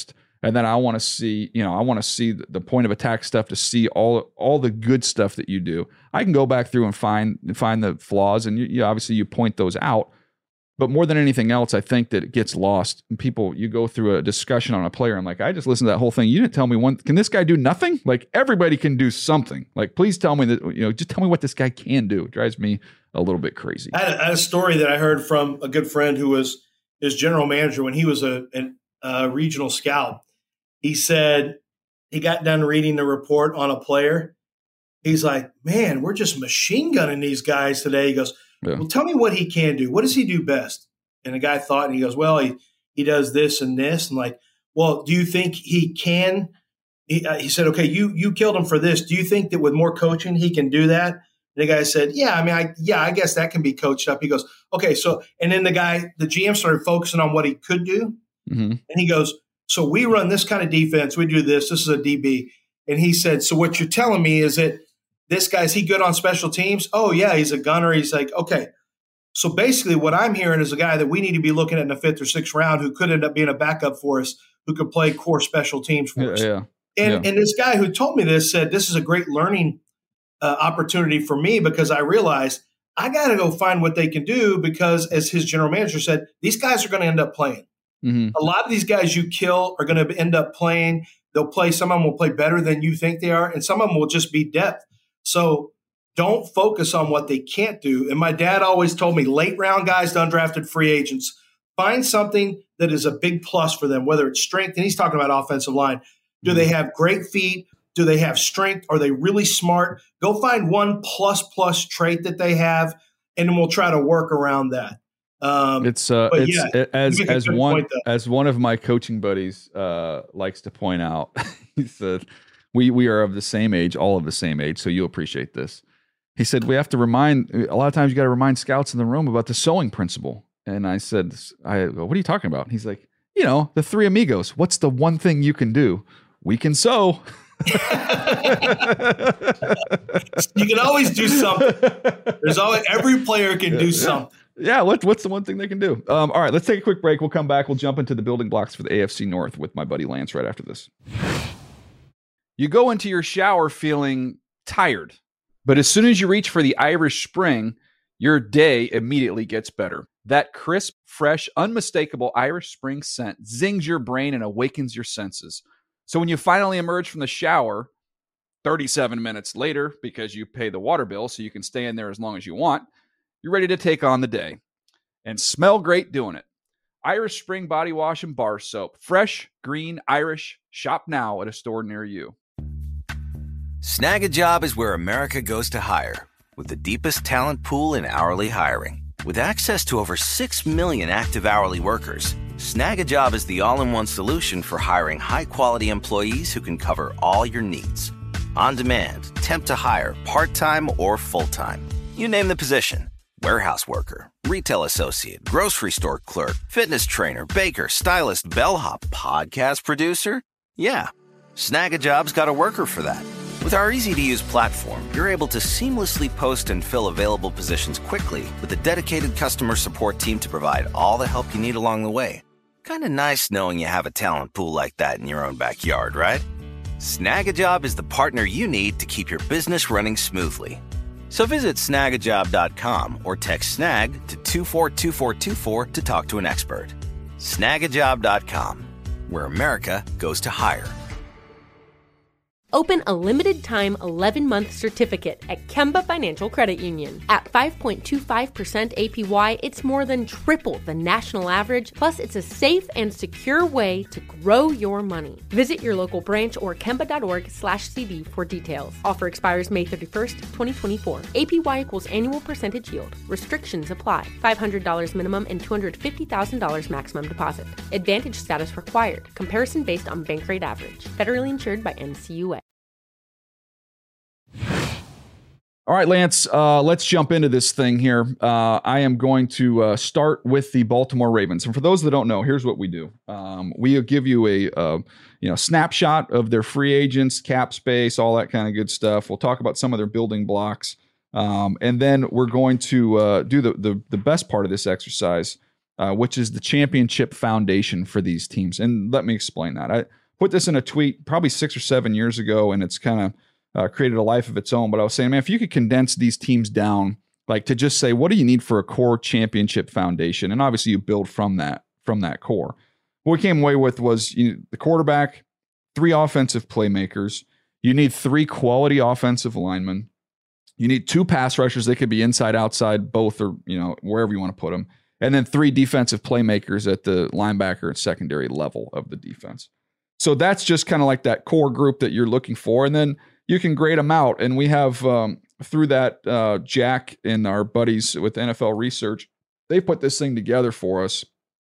And then I want to see, you know, I want to see the point of attack stuff to see all all the good stuff that you do. I can go back through and find find the flaws, and you, you obviously you point those out. But more than anything else, I think that it gets lost. And people, you go through a discussion on a player, I'm like, I just listened to that whole thing. You didn't tell me one. Can this guy do nothing? Like, everybody can do something. Like, please tell me that, you know, just tell me what this guy can do. It drives me a little bit crazy. I had a, I had a story that I heard from a good friend who was his general manager when he was a, a, a regional scout. He said he got done reading the report on a player. He's like, man, we're just machine gunning these guys today. He goes, yeah. Well, tell me what he can do. What does he do best? And the guy thought, and he goes, well, he, he does this and this. And like, well, do you think he can? He, uh, he said, okay, you you killed him for this. Do you think that with more coaching he can do that? And the guy said, yeah, I mean, I yeah, I guess that can be coached up. He goes, okay, so, and then the guy, the G M started focusing on what he could do. Mm-hmm. And he goes, so we run this kind of defense. We do this. This is a D B. And he said, so what you're telling me is that this guy's he good on special teams? Oh, yeah, he's a gunner. He's like, okay. So basically what I'm hearing is a guy that we need to be looking at in the fifth or sixth round who could end up being a backup for us, who could play core special teams for yeah, us. Yeah, and, yeah. and this guy who told me this said, this is a great learning uh, opportunity for me because I realized I got to go find what they can do because, as his general manager said, these guys are going to end up playing. Mm-hmm. A lot of these guys you kill are going to end up playing. They'll play. Some of them will play better than you think they are, and some of them will just be depth. So don't focus on what they can't do. And my dad always told me, late round guys, undrafted free agents, find something that is a big plus for them, whether it's strength. And he's talking about offensive line. Do mm-hmm. they have great feet? Do they have strength? Are they really smart? Go find one plus plus trait that they have, and then we'll try to work around that. Um, it's uh, it's yeah, as as one as one of my coaching buddies uh, likes to point out. He said, "We we are of the same age, all of the same age, so you'll appreciate this." He said, "We have to remind a lot of times you got to remind scouts in the room about the sewing principle." And I said, "I what are you talking about?" He's like, "You know, the three amigos. What's the one thing you can do? We can sew." You can always do something. There's always every player can do something. Yeah, what, what's the one thing they can do? Um, all right, let's take a quick break. We'll come back. We'll jump into the building blocks for the A F C North with my buddy Lance right after this. You go into your shower feeling tired, but as soon as you reach for the Irish Spring, your day immediately gets better. That crisp, fresh, unmistakable Irish Spring scent zings your brain and awakens your senses. So when you finally emerge from the shower, thirty-seven minutes later, because you pay the water bill so you can stay in there as long as you want, you're ready to take on the day and smell great doing it. Irish Spring Body Wash and Bar Soap. Fresh, green, Irish. Shop now at a store near you. Snag a Job is where America goes to hire, with the deepest talent pool in hourly hiring. With access to over six million active hourly workers, Snag a Job is the all-in-one solution for hiring high-quality employees who can cover all your needs. On demand, temp to hire, part-time or full-time. You name the position. Warehouse worker, retail associate, grocery store clerk, fitness trainer, baker, stylist, bellhop, podcast producer. Yeah, Snag a Job's got a worker for that. With our easy-to-use platform, you're able to seamlessly post and fill available positions quickly with a dedicated customer support team to provide all the help you need along the way. Kind of nice knowing you have a talent pool like that in your own backyard, right? Snag a Job is the partner you need to keep your business running smoothly. So visit snag a job dot com or text snag to two four two four two four to talk to an expert. snag a job dot com, where America goes to hire. Open a limited-time eleven-month certificate at Kemba Financial Credit Union. At five point two five percent A P Y, it's more than triple the national average, plus it's a safe and secure way to grow your money. Visit your local branch or kemba.org slash CD for details. Offer expires May thirty-first, twenty twenty-four. A P Y equals annual percentage yield. Restrictions apply. five hundred dollars minimum and two hundred fifty thousand dollars maximum deposit. Advantage status required. Comparison based on bank rate average. Federally insured by N C U A. All right, Lance, uh, let's jump into this thing here. Uh, I am going to uh, start with the Baltimore Ravens. And for those that don't know, here's what we do. Um, we give you a uh, you know snapshot of their free agents, cap space, all that kind of good stuff. We'll talk about some of their building blocks. Um, and then we're going to uh, do the, the, the best part of this exercise, uh, which is the championship foundation for these teams. And let me explain that. I, put this in a tweet probably six or seven years ago, and it's kind of uh, created a life of its own. But I was saying, man, if you could condense these teams down, like to just say, what do you need for a core championship foundation? And obviously you build from that, from that core. What we came away with was you know, the quarterback, three offensive playmakers. You need three quality offensive linemen. You need two pass rushers. They could be inside, outside, both, or you know wherever you want to put them. And then three defensive playmakers at the linebacker and secondary level of the defense. So that's just kind of like that core group that you're looking for. And then you can grade them out. And we have um, through that, uh, Jack and our buddies with N F L Research, they put this thing together for us.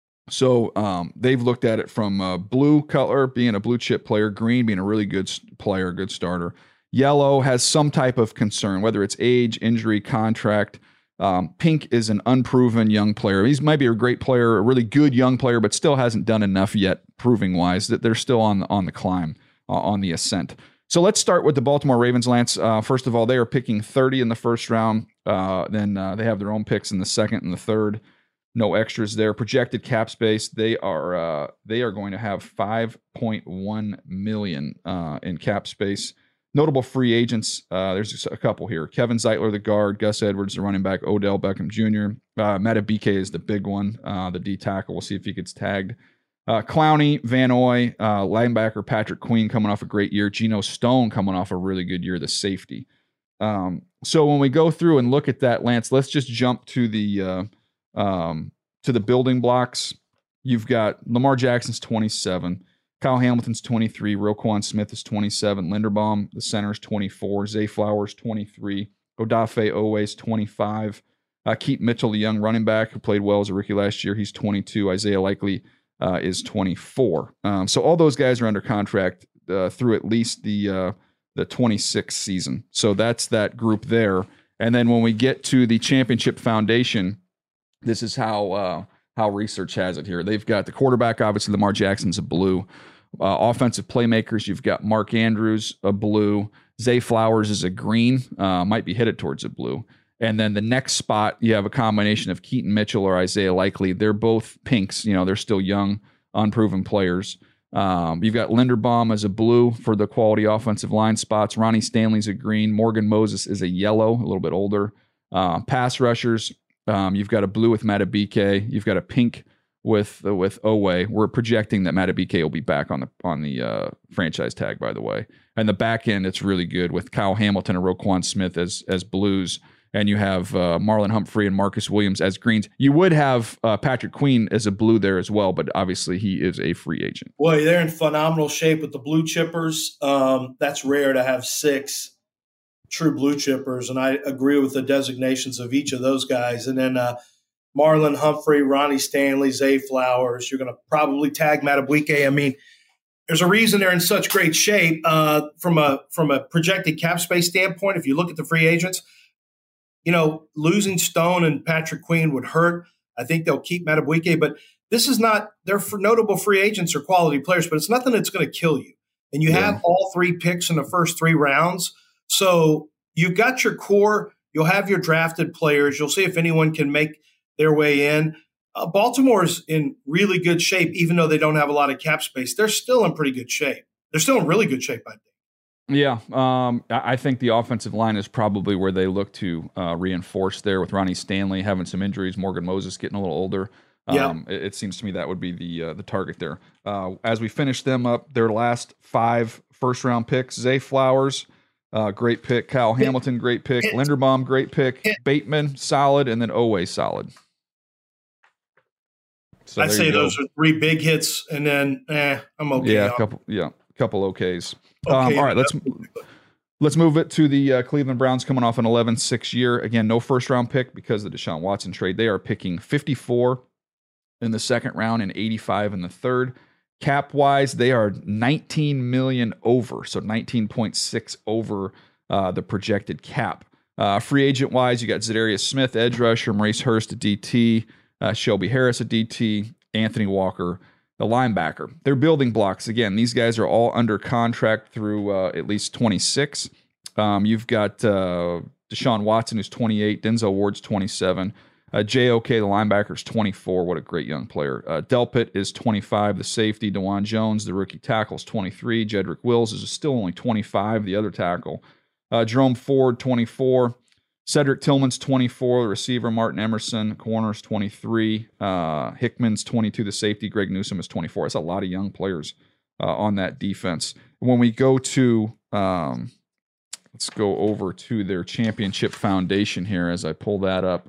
So um, they've looked at it from uh, blue color being a blue chip player, green being a really good player, good starter. Yellow has some type of concern, whether it's age, injury, contract. Um, pink is an unproven young player. He's maybe a great player, a really good young player, but still hasn't done enough yet, proving wise that they're still on the, on the climb, uh, on the ascent. So let's start with the Baltimore Ravens, Lance. Uh, first of all, they are picking thirty in the first round. Uh, then uh, they have their own picks in the second and the third. No extras there. Projected cap space, they are uh, they are going to have five point one million dollars uh, in cap space. Notable free agents, uh, there's a couple here. Kevin Zeitler, the guard. Gus Edwards, the running back. Odell Beckham Junior Uh, Matabike is the big one, uh, the D tackle. We'll see if he gets tagged. Uh, Clowney, Van Oy, uh, linebacker Patrick Queen coming off a great year. Geno Stone coming off a really good year, the safety. Um, so when we go through and look at that, Lance, let's just jump to the uh, um, to the building blocks. You've got Lamar Jackson's twenty-seven. Kyle Hamilton's twenty-three. Roquan Smith is twenty-seven. Linderbaum, the center, is twenty-four. Zay Flowers, twenty-three. Odafe Oweh's twenty-five. Uh, Keaton Mitchell, the young running back who played well as a rookie last year, he's twenty-two. Isaiah Likely uh, is twenty-four. Um, so all those guys are under contract uh, through at least the uh, the twenty-six season. So that's that group there. And then when we get to the championship foundation, this is how uh, how research has it here. They've got the quarterback, obviously Lamar Jackson's a blue. Uh, offensive playmakers, you've got Mark Andrews, a blue. Zay Flowers is a green, uh, might be headed towards a blue. And then the next spot, you have a combination of Keaton Mitchell or Isaiah Likely. They're both pinks. You know, they're still young, unproven players. Um, you've got Linderbaum as a blue for the quality offensive line spots. Ronnie Stanley's a green. Morgan Moses is a yellow, a little bit older. Uh, pass rushers, um, you've got a blue with Matabike. You've got a pink with uh, with Oweh. We're projecting that Matabike will be back on the on the uh, franchise tag, by the way. And the back end, it's really good with Kyle Hamilton and Roquan Smith as as blues. And you have uh, Marlon Humphrey and Marcus Williams as greens. You would have uh, Patrick Queen as a blue there as well, but obviously he is a free agent. Well, they're in phenomenal shape with the blue chippers. Um, that's rare to have six true blue chippers, and I agree with the designations of each of those guys. And then uh, Marlon Humphrey, Ronnie Stanley, Zay Flowers. You're going to probably tag Matabike. I mean, there's a reason they're in such great shape uh, from a from a projected cap space standpoint. If you look at the free agents, you know, losing Stone and Patrick Queen would hurt. I think they'll keep Matabike, but this is not – they're for notable free agents or quality players, but it's nothing that's going to kill you. And you yeah. have all three picks in the first three rounds. So you've got your core. You'll have your drafted players. You'll see if anyone can make their way in. Uh, Baltimore's in really good shape, even though they don't have a lot of cap space. They're still in pretty good shape. They're still in really good shape, I think. Yeah, um, I think the offensive line is probably where they look to uh, reinforce there with Ronnie Stanley having some injuries, Morgan Moses getting a little older. Um, yeah. it, it seems to me that would be the uh, the target there. Uh, as we finish them up, their last five first-round picks, Zay Flowers, uh, great pick. Kyle Hamilton, great pick. Linderbaum, great pick. Bateman, solid. And then Oweh, solid. So I'd say those are three big hits, and then eh, I'm okay. Yeah, a couple, yeah, a couple okays. Okay, um, all right, let's let's move it to the uh, Cleveland Browns coming off an eleven six year. Again, no first round pick because of the Deshaun Watson trade. They are picking fifty-four in the second round and eighty-five in the third. Cap wise, they are nineteen million over, so nineteen point six over uh, the projected cap. Uh, free agent wise, you got Zadarius Smith, edge rusher, Maurice Hurst, a D T, uh, Shelby Harris, a D T, Anthony Walker, the linebacker. They're building blocks. Again, these guys are all under contract through uh, at least twenty-six. Um, you've got uh, Deshaun Watson, who's twenty-eight. Denzel Ward's twenty-seven. Uh, J O K, the linebacker, is twenty-four. What a great young player. Uh, Delpit is twenty-five, the safety. DeJuan Jones, the rookie tackle, is twenty-three. Jedrick Wills is still only twenty-five, the other tackle. Uh, Jerome Ford, twenty-four. Cedric Tillman's twenty-four, the receiver. Martin Emerson, corners, twenty-three. Uh, Hickman's twenty-two, the safety. Greg Newsome is twenty-four. That's a lot of young players uh, on that defense. When we go to, um, let's go over to their championship foundation here as I pull that up.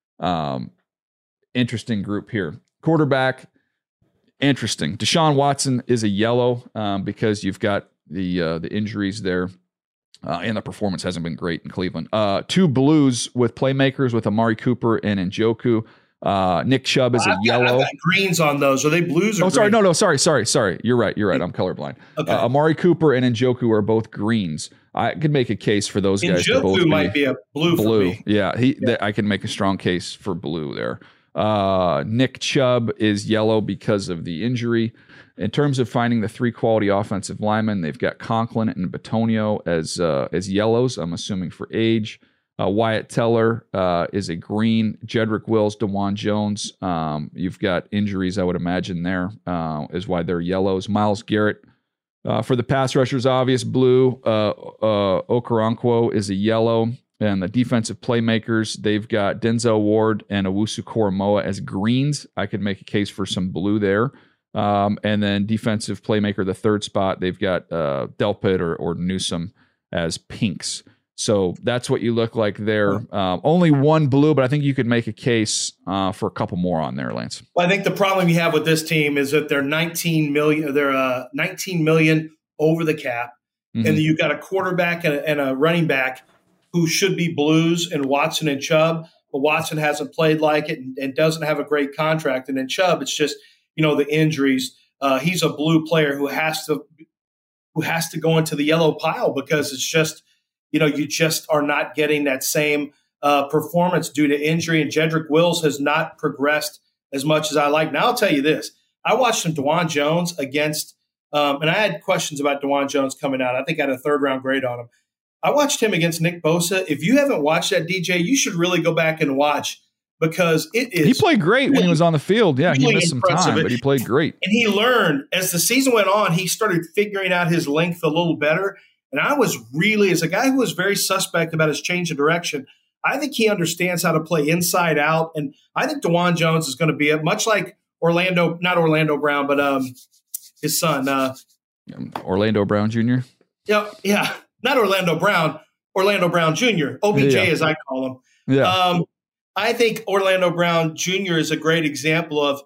Um, interesting group here. Quarterback, interesting. Deshaun Watson is a yellow um, because you've got the uh, the injuries there. Uh, and the performance hasn't been great in Cleveland. Uh, two blues with playmakers with Amari Cooper and Njoku. Uh, Nick Chubb is I've a got, yellow. I've got greens on those. Are they blues or Oh, sorry. greens? No, no, sorry, sorry, sorry. You're right. You're right. I'm colorblind. Okay. Uh, Amari Cooper and Njoku are both greens. I could make a case for those guys to both Njoku be might be a blue, blue. for me. Yeah, he. Yeah. Th- I can make a strong case for blue there. Uh, Nick Chubb is yellow because of the injury. In terms of finding the three quality offensive linemen, they've got Conklin and Batonio as uh, as yellows, I'm assuming for age. Uh, Wyatt Teller uh, is a green. Jedrick Wills, DeJuan Jones. Um, you've got injuries, I would imagine, there uh, is why they're yellows. Myles Garrett uh, for the pass rushers, obvious blue. Uh, uh, Okoronkwo is a yellow. And the defensive playmakers, they've got Denzel Ward and Owusu Koromoa as greens. I could make a case for some blue there. Um, and then defensive playmaker, the third spot, they've got uh, Delpit or, or Newsome as pinks. So that's what you look like there. Um, only one blue, but I think you could make a case uh, for a couple more on there, Lance. Well, I think the problem you have with this team is that they're nineteen million. They're uh, nineteen million over the cap, mm-hmm. and you've got a quarterback and a, and a running back who should be blues, and Watson and Chubb, but Watson hasn't played like it and, and doesn't have a great contract. And then Chubb, it's just, you know, the injuries. Uh, he's a blue player who has to who has to go into the yellow pile because it's just, you know, you just are not getting that same uh, performance due to injury. And Jedrick Wills has not progressed as much as I like. Now, I'll tell you this. I watched some DeJuan Jones against um, – and I had questions about DeJuan Jones coming out. I think I had a third-round grade on him. I watched him against Nick Bosa. If you haven't watched that, D J, you should really go back and watch because it is. He played great really, when he was on the field. Yeah, really he missed some time, but he played great. And he learned as the season went on. He started figuring out his length a little better. And I was really, as a guy who was very suspect about his change of direction, I think he understands how to play inside out. And I think DeJuan Jones is going to be a, much like Orlando, not Orlando Brown, but um, his son, uh, Orlando Brown Junior Yeah, yeah. Not Orlando Brown, Orlando Brown Junior, O B J yeah. as I call him. Yeah. Um, I think Orlando Brown Junior is a great example of,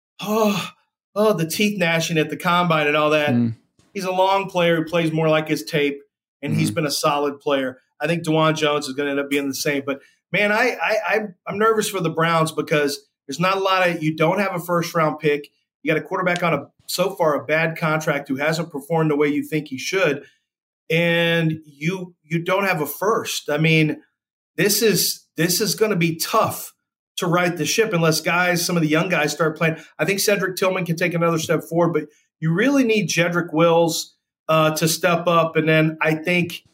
oh, oh, the teeth gnashing at the combine and all that. Mm. He's a long player who plays more like his tape, and mm. he's been a solid player. I think DeJuan Jones is going to end up being the same. But, man, I, I, I'm nervous for the Browns because there's not a lot of – you don't have a first-round pick. You got a quarterback on a so far a bad contract who hasn't performed the way you think he should. And you you don't have a first. I mean, this is this is going to be tough to right the ship unless guys, some of the young guys start playing. I think Cedric Tillman can take another step forward, but you really need Jedrick Wills uh, to step up. And then I think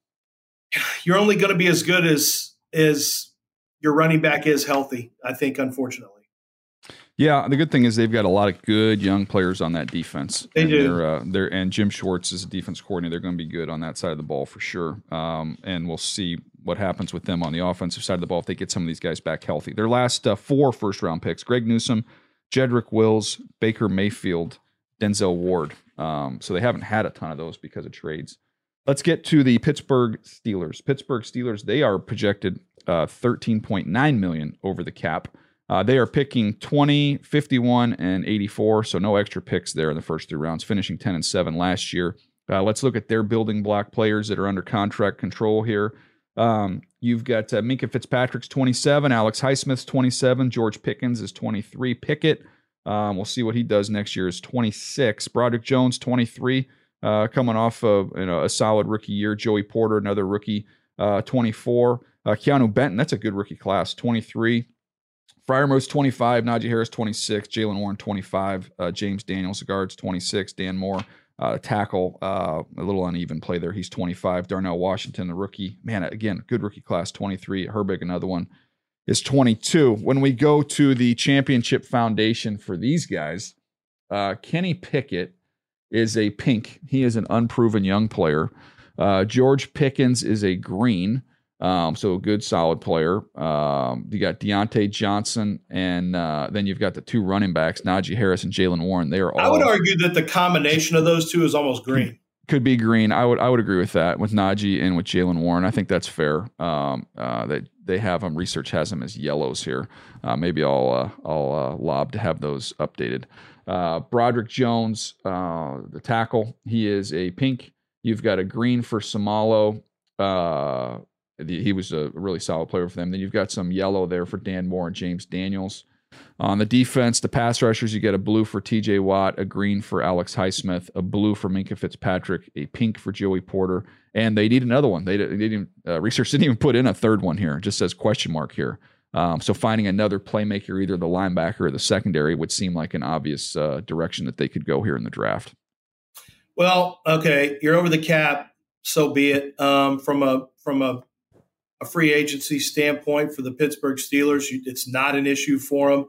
you're only going to be as good as as your running back is healthy, I think, unfortunately. Yeah, the good thing is they've got a lot of good young players on that defense. They and do. They're, uh, they're, and Jim Schwartz is a defense coordinator. They're going to be good on that side of the ball for sure. Um, and we'll see what happens with them on the offensive side of the ball if they get some of these guys back healthy. Their last uh, four first-round picks, Greg Newsome, Jedrick Wills, Baker Mayfield, Denzel Ward. Um, so they haven't had a ton of those because of trades. Let's get to the Pittsburgh Steelers. Pittsburgh Steelers, they are projected uh, thirteen point nine million dollars over the cap. Uh, they are picking twenty, fifty-one, and eighty-four, so no extra picks there in the first three rounds, finishing ten and seven last year. Uh, let's look at their building block players that are under contract control here. Um, you've got uh, Minkah Fitzpatrick's twenty-seven, Alex Highsmith's twenty-seven, George Pickens is twenty-three, Pickett, um, we'll see what he does next year, is twenty-six, Broderick Jones, twenty-three, uh, coming off of you know, a solid rookie year, Joey Porter, another rookie, uh, twenty-four, uh, Keanu Benton, that's a good rookie class, twenty-three, Freiermuth twenty-five, Najee Harris twenty-six, Jalen Warren twenty-five, uh, James Daniels, guards twenty-six, Dan Moore, uh, tackle, uh, a little uneven play there. He's twenty-five, Darnell Washington, the rookie. Man, again, good rookie class, twenty-three, Herbig, another one. is twenty-two. When we go to the championship foundation for these guys, uh, Kenny Pickett is a pink. He is an unproven young player. Uh, George Pickens is a green. Um, so a good solid player. Um, you got Deontay Johnson, and uh, then you've got the two running backs, Najee Harris and Jalen Warren. They are all. I would argue that the combination of those two is almost green. Could be green. I would I would agree with that with Najee and with Jalen Warren. I think that's fair. Um, uh, that they have them. Research has them as yellows here. Uh, maybe I'll uh, I'll uh, lob to have those updated. Uh, Broderick Jones, uh, the tackle, he is a pink. You've got a green for Samalo. Uh, He was a really solid player for them. Then you've got some yellow there for Dan Moore and James Daniels. On the defense, the pass rushers, you get a blue for T J Watt, a green for Alex Highsmith, a blue for Minkah Fitzpatrick, a pink for Joey Porter, and they need another one. They, they didn't uh, research didn't even put in a third one here. It just says question mark here. Um, so finding another playmaker, either the linebacker or the secondary, would seem like an obvious uh, direction that they could go here in the draft. Well, okay, you're over the cap, so be it. Um, from a from a a free agency standpoint for the Pittsburgh Steelers, it's not an issue for them.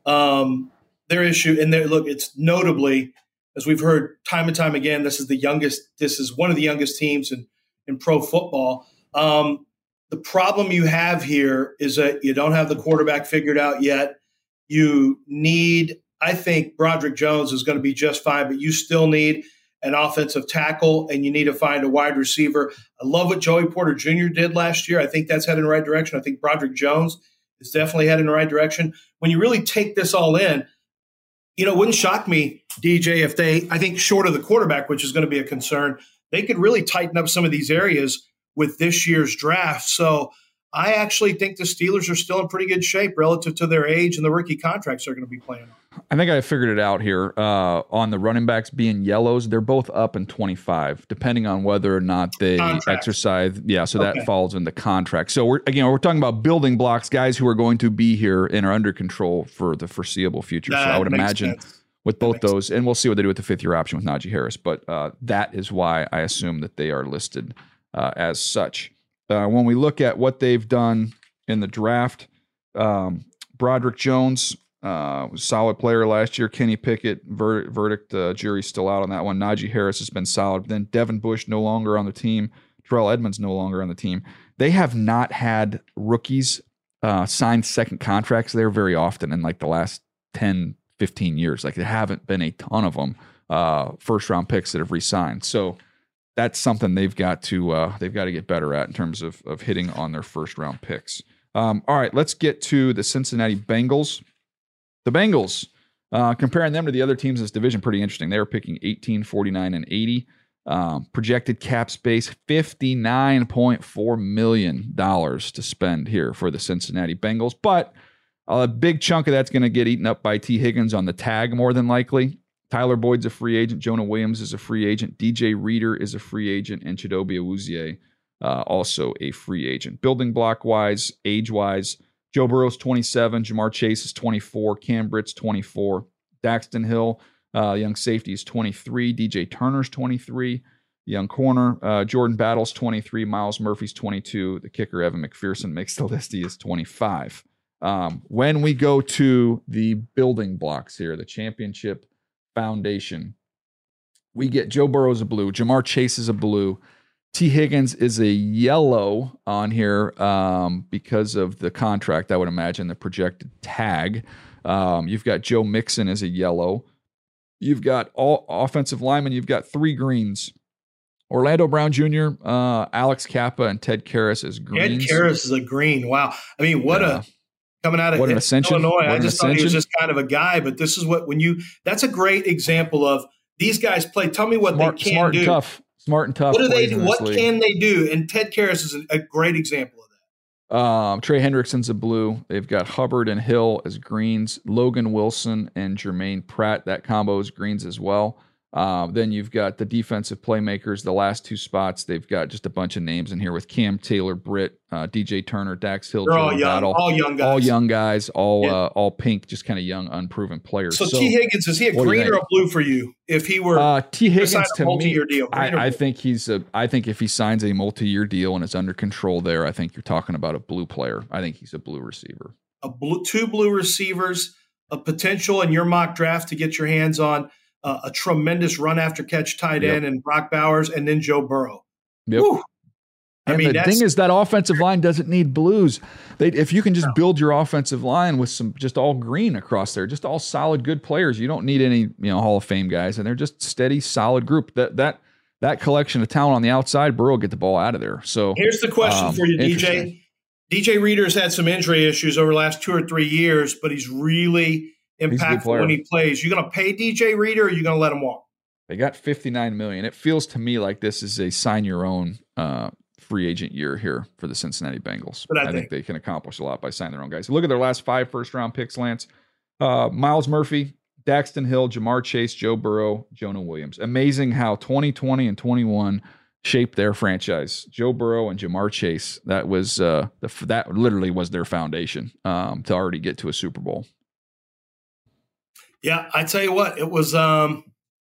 Um, their issue, and their look, it's notably, as we've heard time and time again, this is the youngest, this is one of the youngest teams in, in pro football. Um, the problem you have here is that you don't have the quarterback figured out yet. You need, I think Broderick Jones is going to be just fine, but you still need an offensive tackle, and you need to find a wide receiver. I love what Joey Porter Junior did last year. I think that's headed in the right direction. I think Broderick Jones is definitely headed in the right direction. When you really take this all in, you know, it wouldn't shock me, D J, if they, I think short of the quarterback, which is going to be a concern, they could really tighten up some of these areas with this year's draft. So I actually think the Steelers are still in pretty good shape relative to their age and the rookie contracts they're going to be playing on. I think I figured it out here. Uh, on the running backs being yellows, they're both up in twenty-five, depending on whether or not they contract. exercise. Yeah, so okay. That falls in the contract. So we're again, we're talking about building blocks, guys who are going to be here and are under control for the foreseeable future. That so I would imagine sense. with both those, sense. and we'll see what they do with the fifth year option with Najee Harris. But uh, that is why I assume that they are listed uh, as such. Uh, when we look at what they've done in the draft, um, Broderick Jones. Uh, was a solid player last year. Kenny Pickett, ver- verdict, uh, jury's still out on that one. Najee Harris has been solid. Then Devin Bush no longer on the team. Terrell Edmonds no longer on the team. They have not had rookies uh, sign second contracts there very often in like the last ten, fifteen years. Like there haven't been a ton of them uh, first round picks that have re-signed. So that's something they've got to uh, they've got to get better at in terms of of hitting on their first round picks. Um, all right, let's get to the Cincinnati Bengals. The Bengals, uh, comparing them to the other teams in this division, pretty interesting. They were picking eighteen, forty-nine, and eighty. Um, projected cap space, fifty-nine point four million dollars to spend here for the Cincinnati Bengals. But a big chunk of that's going to get eaten up by T. Higgins on the tag, more than likely. Tyler Boyd's a free agent. Jonah Williams is a free agent. D J Reader is a free agent. And Chidobe Awuzie, uh, also a free agent. Building block-wise, age-wise, Joe Burrow's twenty-seven, Jamar Chase is twenty-four, Cam Britt's twenty-four, Daxton Hill, uh, young safety, is twenty-three, D J Turner's twenty-three, young corner, uh, Jordan Battle's twenty-three, Miles Murphy's twenty-two, the kicker Evan McPherson makes the list, he is twenty-five. Um, when we go to the building blocks here, the championship foundation, we get Joe Burrow's a blue, Jamar Chase is a blue, T. Higgins is a yellow on here um, because of the contract, I would imagine, the projected tag. Um, you've got Joe Mixon as a yellow. You've got all offensive linemen. You've got three greens. Orlando Brown Junior, uh, Alex Kappa, and Ted Karras as greens. Ted Karras is a green. Wow. I mean, what yeah. a coming out of what an ascension. Illinois. What I just ascension. thought he was just kind of a guy, but this is what when you that's a great example of these guys play. Tell me what smart, they can smart do. And tough. Smart and tough. What do they do? What league. can they do? And Ted Karras is a great example of that. Um, Trey Hendrickson's a blue. They've got Hubbard and Hill as greens. Logan Wilson and Jermaine Pratt. That combo is greens as well. Uh, then you've got the defensive playmakers, the last two spots. They've got just a bunch of names in here with Cam Taylor, Britt, uh, D J Turner, Dax Hill, They're all Jordan young, Battle. all young guys, all young guys, all yeah. uh, all pink, just kind of young, unproven players. So, so T Higgins, is he a green or a blue for you? If he were uh, T Higgins a to multi-year me, deal, I, I think he's a. I think if he signs a multi-year deal and it's under control there, I think you're talking about a blue player. I think he's a blue receiver. A blue, two blue receivers, a potential in your mock draft to get your hands on. Uh, a tremendous run after catch tight end Yep. and Brock Bowers, and then Joe Burrow. Yep. Whew. I And mean, the that's, thing is, that offensive line doesn't need blues. They, if you can just build your offensive line with some just all green across there, just all solid, good players, you don't need any you know Hall of Fame guys, and they're just steady, solid group. That that that collection of talent on the outside, Burrow will get the ball out of there. So here's the question um, for you, D interesting. J. D J Reader's had some injury issues over the last two or three years, but he's really impactful player. when he plays. You going to pay D J Reader, or you going to let him walk? They got fifty-nine million dollars. It feels to me like this is a sign your own uh, free agent year here for the Cincinnati Bengals. But I I, think. think- they can accomplish a lot by signing their own guys. Look at their last five first round picks, Lance. Uh, Miles Murphy, Daxton Hill, Jamar Chase, Joe Burrow, Jonah Williams. Amazing how twenty twenty and twenty-one shaped their franchise. Joe Burrow and Jamar Chase. That was uh, the, that literally was their foundation um, to already get to a Super Bowl. Yeah, I tell you what, it was. Um,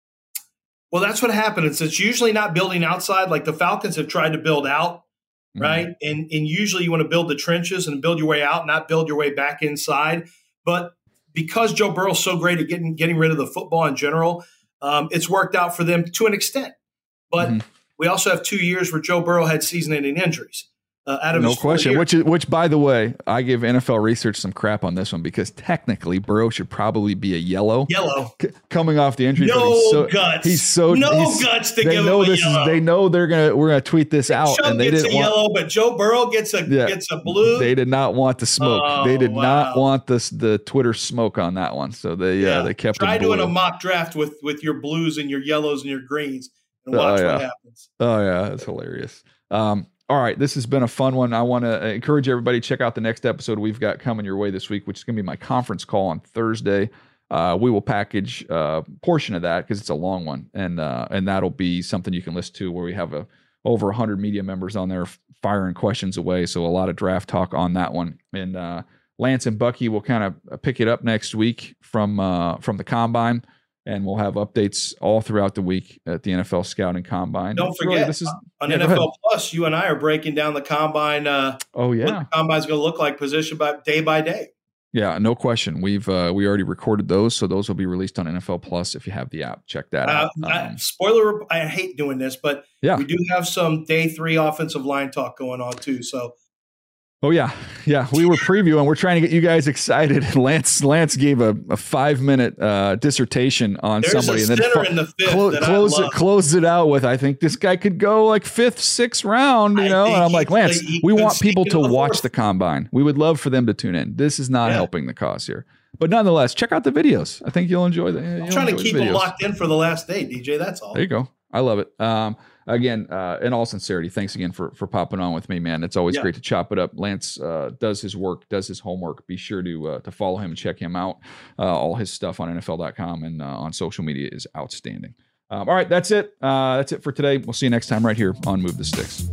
well, that's what happened. It's, it's usually not building outside. Like the Falcons have tried to build out, Mm-hmm. right? And and usually you want to build the trenches and build your way out, not build your way back inside. But because Joe Burrow's so great at getting getting rid of the football in general, um, it's worked out for them to an extent. But Mm-hmm. we also have two years where Joe Burrow had season-ending injuries. Uh, out of No his four question. years. Which, is, which, by the way, I give N F L research some crap on this one because technically Burrow should probably be a yellow. Yellow. C- coming off the injury. No but he's so, guts. He's so No he's, guts to they give know him a this yellow. Is, they know they're gonna we're gonna tweet this out, Chubb and they gets didn't a want. yellow, but Joe Burrow gets a Yeah, gets a blue. They did not want the smoke. Oh, they did not wow. want this the Twitter smoke on that one. So they yeah, they kept. Try them blue. doing a mock draft with with your blues and your yellows and your greens and watch Oh, yeah. what happens. Oh yeah, that's hilarious. Um, all right, this has been a fun one. I want to encourage everybody to check out the next episode we've got coming your way this week, which is going to be my conference call on Thursday. Uh, we will package a uh, portion of that because it's a long one, and uh, and that'll be something you can listen to where we have a over one hundred media members on there firing questions away. So a lot of draft talk on that one. And uh, Lance and Bucky will kind of pick it up next week from uh, from the Combine. And we'll have updates all throughout the week at the N F L Scouting Combine. Don't It's forget, really, this is on yeah, N go F L ahead. Plus, you and I are breaking down the combine. Uh, Oh what yeah, the combine's going to look like, position by day by day. yeah, no question. We've uh, we already recorded those, so those will be released on N F L Plus if you have the app. Check that Uh, out. I, Um, spoiler: I hate doing this, but yeah. we do have some day three offensive line talk going on too. So Oh yeah, yeah. We were previewing. We're trying to get you guys excited. Lance Lance gave a, a five minute uh, dissertation on there's somebody, a and then center fu- in the fifth clo- that close I it love. closed it out with, I think this guy could go like fifth, sixth round. You I know, think and I'm he like, could- Lance, he we could want sneak people into to the watch fourth. the combine. We would love for them to tune in. This is not Yeah. helping the cause here, but nonetheless, check out the videos. I think you'll enjoy them. I'm trying to keep them locked in for the last day, D J. That's all. There you go. I love it. Um, again, uh, in all sincerity, thanks again for for popping on with me, man. It's always Yeah. great to chop it up. Lance uh, does his work, does his homework. Be sure to uh, to follow him and check him out. Uh, all his stuff on N F L dot com and uh, on social media is outstanding. Um, all right, that's it. Uh, that's it for today. We'll see you next time right here on Move the Sticks.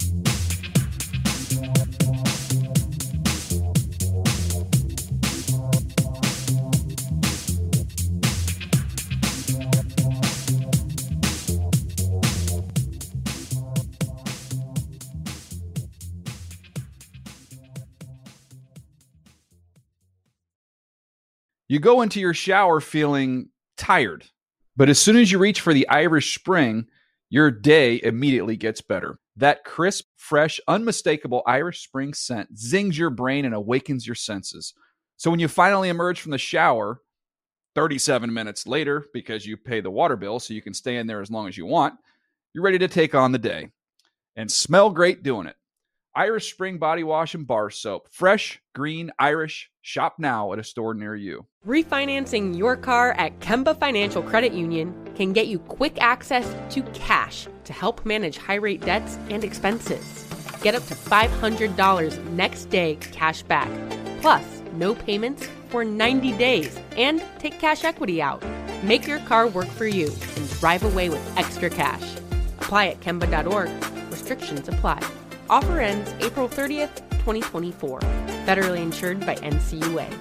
You go into your shower feeling tired, but as soon as you reach for the Irish Spring, your day immediately gets better. That crisp, fresh, unmistakable Irish Spring scent zings your brain and awakens your senses. So when you finally emerge from the shower, thirty-seven minutes later, because you pay the water bill so you can stay in there as long as you want, you're ready to take on the day and smell great doing it. Irish Spring Body Wash and Bar Soap. Fresh, green, Irish. Shop now at a store near you. Refinancing your car at Kemba Financial Credit Union can get you quick access to cash to help manage high-rate debts and expenses. Get up to five hundred dollars next day cash back, plus no payments for ninety days, and take cash equity out. Make your car work for you and drive away with extra cash. Apply at Kemba dot org. Restrictions apply. Offer ends April thirtieth, twenty twenty-four. Federally insured by N C U A.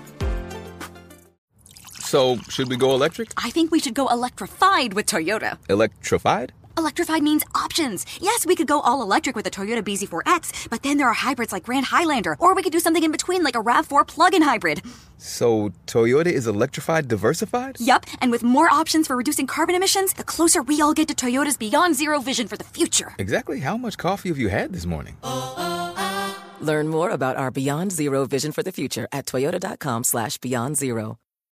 So, should we go electric? I think we should go electrified with Toyota. Electrified? Electrified means options. Yes, we could go all electric with the Toyota B Z four X, but then there are hybrids like Grand Highlander, or we could do something in between like a RAV four plug-in hybrid. So, Toyota is electrified diversified? Yup, and with more options for reducing carbon emissions, the closer we all get to Toyota's Beyond Zero vision for the future. Exactly how much coffee have you had this morning? Learn more about our Beyond Zero vision for the future at toyota.com slash beyond zero.